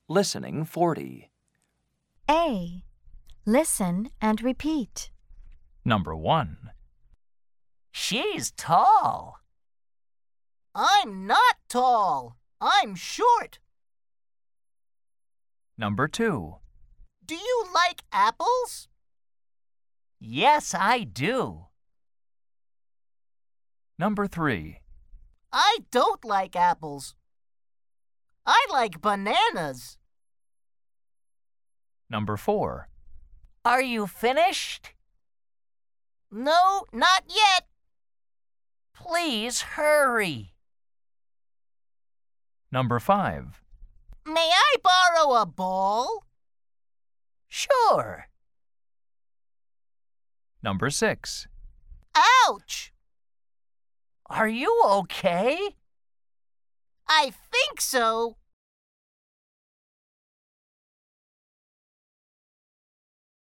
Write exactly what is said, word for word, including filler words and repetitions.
Listening forty. A. Listen and repeat. Number one. She's tall. I'm not tall. I'm short. Number two. Do you like apples? Yes, I do. Number three. I don't like apples. I like bananas. Number four. Are you finished? No, not yet. Please hurry. Number five. May I borrow a ball? Sure. Number six. Ouch! Are you okay? I think so.